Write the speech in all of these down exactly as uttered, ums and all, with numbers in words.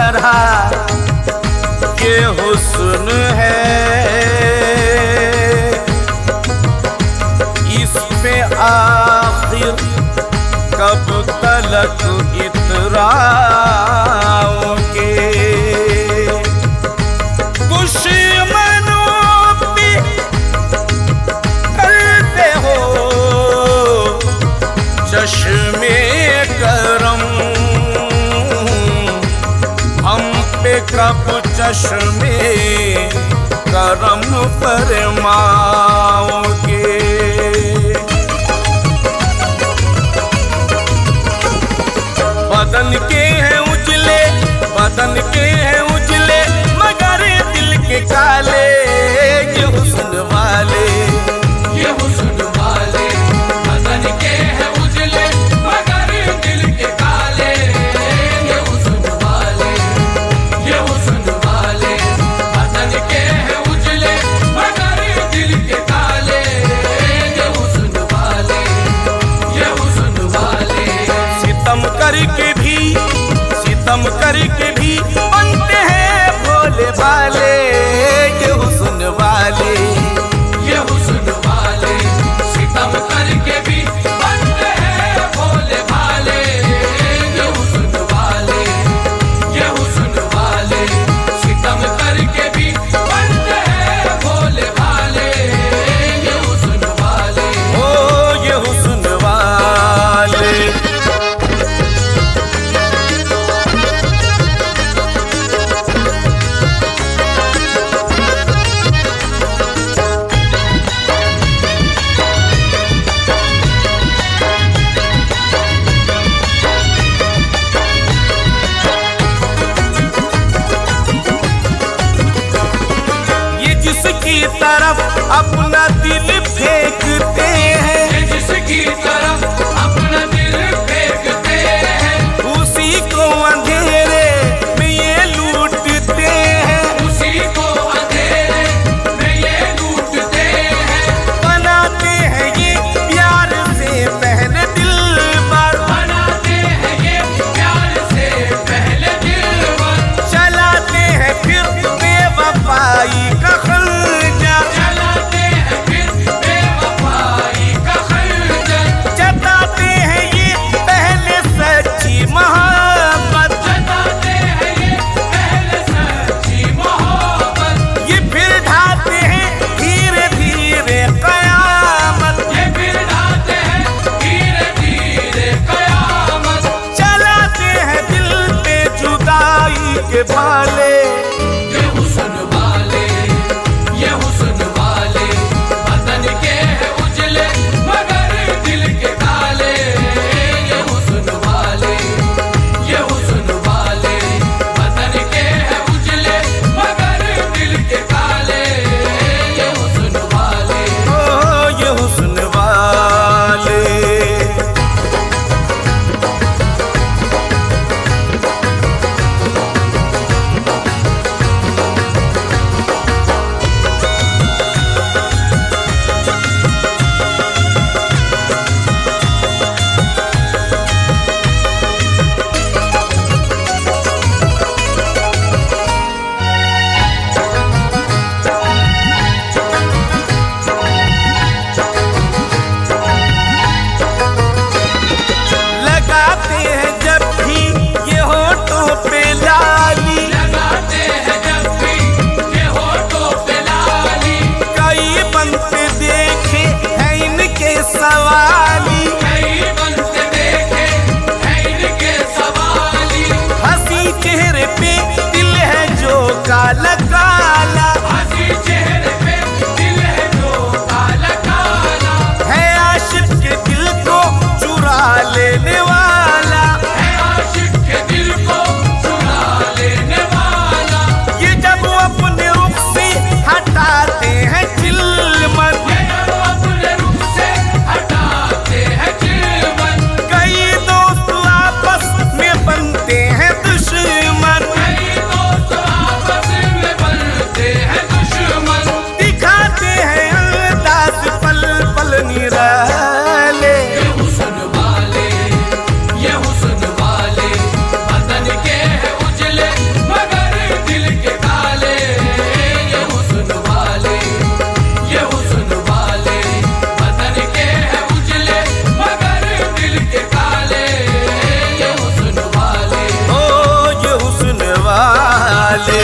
तरह ये हुस्न है, इस पे आखिर कब तलक इतराओगे। दुश्मनों पे करते हो चश्मे करम, हम पे कब चश्मे करम फरमाओगे। बदन के हैं उजले, बदन के हैं उजले, मगर दिल के काले ये हुस्न वाले, ये हुस्न वाले। बदन के हैं उजले मगर दिल के काले, ये हुस्न वाले, ये हुस्न वाले। बदन के हैं उजले मगर दिल के काले, ये हुस्न वाले, ये हुस्न वाले। सितम करके भी, सितम करके भी बनते हैं भोले भाले ये हुस्न वाले, ये हुस्न वाले। सितम करके भी बनते हैं भोले भाले, ये हुस्न वाले, ये हुस्न वाले। सितम करके भी बनते हैं भोले भाले, ये हुस्न वाले, ओ ये हुस्न वाले। जिसकी तरफ अपना दिल फेंकते हैं, जिसकी तरफ अपना दिल फेंकते हैं, उसी को अंधेरे में ये लूटते हैं, उसी को अंधेरे में ये लूटते हैं। बनाते हैं ये प्यार से पहले दिल पर, बनाते हैं ये प्यार से पहले दिलबर, चलाते हैं फिर बेवफाई का खंजर, चलाते हैं फिर बेवफाई का खंजर, जताते हैं ये पहले सच्ची मोहब्बत, जताते हैं ये पहले सच्ची मोहब्बत, ये फिर ढाते हैं धीरे धीरे कयामत, ये फिर ढाते हैं धीरे धीरे कयामत। चलाते हैं दिल पे जुदाई के भाले, ये हुस्न वाले, ये हुस्न वाले। बदन के हैं उजले मगर दिल के काले, ये हुस्न वाले, ये हुस्न वाले। बदन के हैं उजले मगर दिल के काले, ये हुस्न वाले, ओ ये हुस्न वाले। वाले।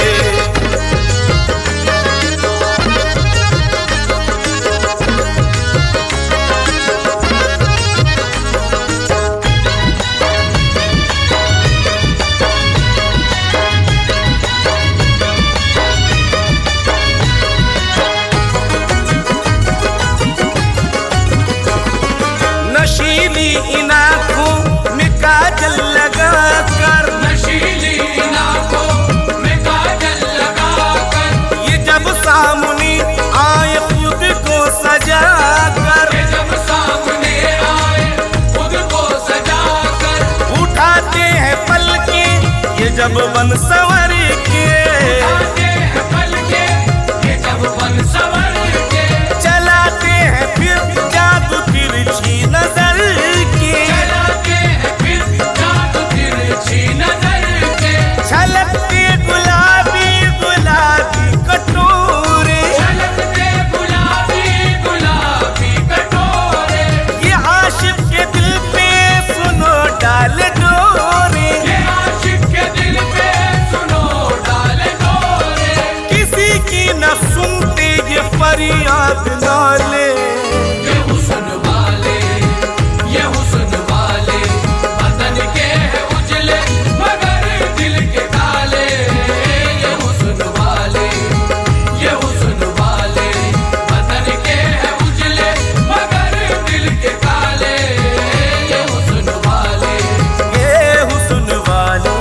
नशीली इन आँखों में काजल लगा कर, नशीली इन आँखों में काजल लगा कर, ये जब सामने आए खुद को सजा कर, ये जब सामने आए खुद को सजा कर, उठाते हैं पलके ये जब बन संवर के, उठाते हैं पलके ये जब बन संवर के, चलाते हैं फिर जादू तिरछी नजर के, चलाते हैं फिर जादू तिरछी नजर के, छलकते गुलाबी गुलाबी कटोरे, छलकते गुलाबी गुलाबी कटोरे, ये आशिक के दिल पे सुनो डाल डोरे, ये आशिक के दिल पे सुनो डाल डोरे, किसी की न सुनते ये फरियाद नाले। ये हुस्न वाले, ये हुस्न वाले, बदन के हैं उजले मगर दिल के काले, ये हुस्न वाले, ये हुस्न वाले, बदन के हैं उजले मगर दिल के काले, ये हुस्न वाले। ये हुस्न वाले।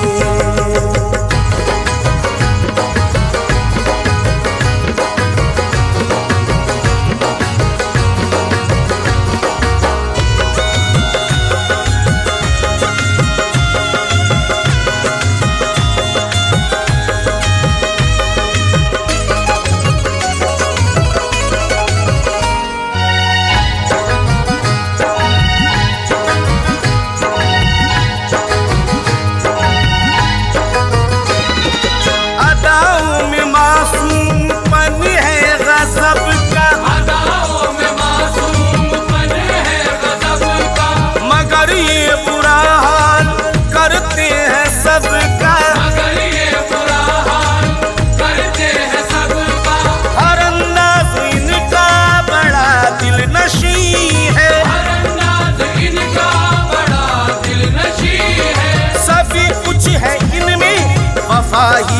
अदाओं में मासूमपन है गज़ब का, अदाओं में मासूमपन है गज़ब का, मगर ये बुरा हाल करते हैं सबका, मगर ये बुरा हाल करते हैं सबका, हर अंदाज इनका बड़ा दिल नशी है, हर अंदाज इनका बड़ा दिल नशी है, सभी कुछ है इनमें वफा